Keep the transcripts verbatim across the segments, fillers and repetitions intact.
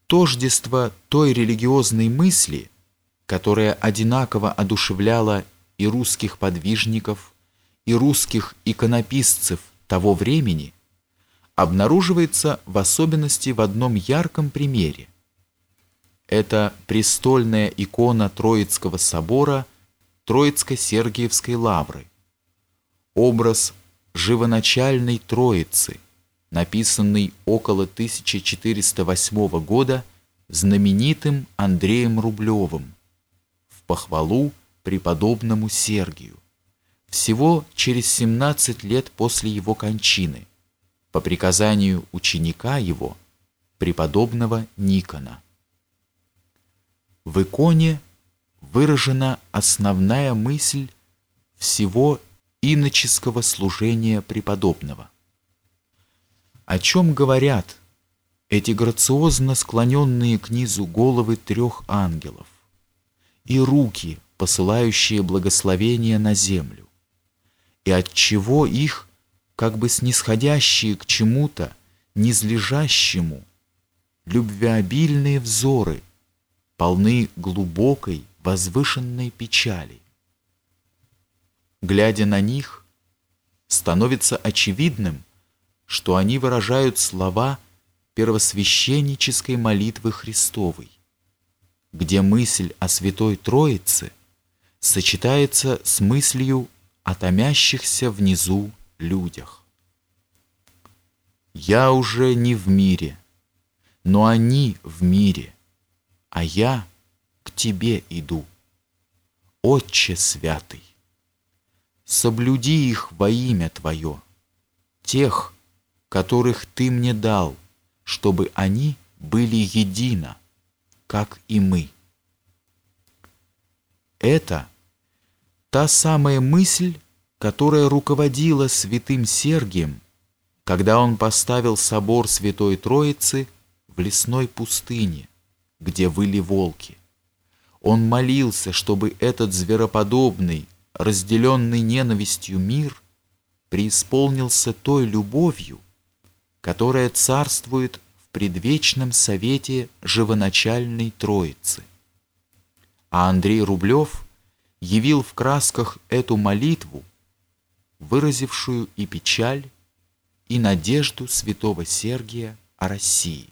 Тождество той религиозной мысли, которая одинаково одушевляла и русских подвижников, и русских иконописцев того времени, обнаруживается в особенности в одном ярком примере. Это престольная икона Троицкого собора Троицко-Сергиевской лавры, образ живоначальной Троицы, написанный около тысяча четыреста восьмого года знаменитым Андреем Рублевым в похвалу преподобному Сергию, всего через семнадцать лет после его кончины, по приказанию ученика его, преподобного Никона. В иконе выражена основная мысль всего иноческого служения преподобного. О чем говорят эти грациозно склоненные к низу головы трех ангелов и руки, посылающие благословения на землю, и отчего их, как бы снисходящие к чему-то низлежащему, любвеобильные взоры полны глубокой возвышенной печали. Глядя на них, становится очевидным, что они выражают слова первосвященнической молитвы Христовой, где мысль о Святой Троице сочетается с мыслью о томящихся внизу людях. «Я уже не в мире, но они в мире, а я к Тебе иду. Отче святый, соблюди их во имя Твое, тех, которых Ты мне дал, чтобы они были едино, как и мы». Это та самая мысль, которая руководила святым Сергием, когда он поставил собор Святой Троицы в лесной пустыне, где выли волки. Он молился, чтобы этот звероподобный, разделенный ненавистью мир преисполнился той любовью, которая царствует в предвечном совете живоначальной Троицы. А Андрей Рублев явил в красках эту молитву, выразившую и печаль, и надежду святого Сергия о России.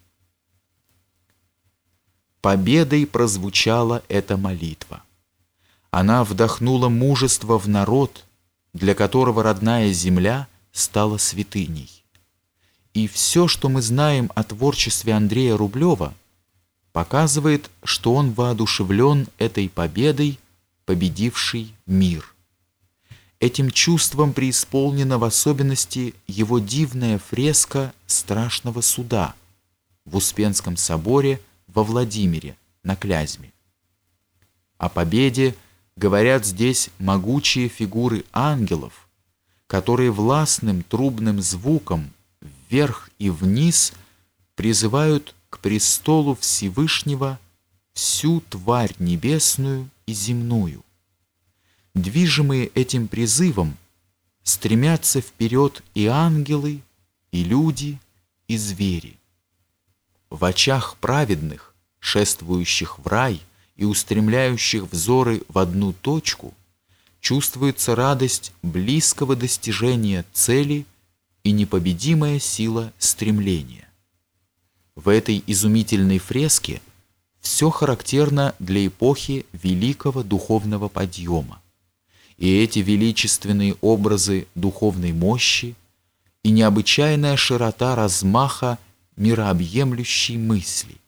Победой прозвучала эта молитва. Она вдохнула мужество в народ, для которого родная земля стала святыней. И все, что мы знаем о творчестве Андрея Рублева, показывает, что он воодушевлен этой победой, победившей мир. Этим чувством преисполнена в особенности его дивная фреска страшного суда в Успенском соборе во Владимире на Клязьме. О победе говорят здесь могучие фигуры ангелов, которые властным трубным звуком вверх и вниз призывают к престолу Всевышнего всю тварь небесную и земную. Движимые этим призывом стремятся вперед и ангелы, и люди, и звери. В очах праведных, шествующих в рай и устремляющих взоры в одну точку, чувствуется радость близкого достижения цели и непобедимая сила стремления. В этой изумительной фреске все характерно для эпохи великого духовного подъема. И эти величественные образы духовной мощи, и необычайная широта размаха мирообъемлющей мысли,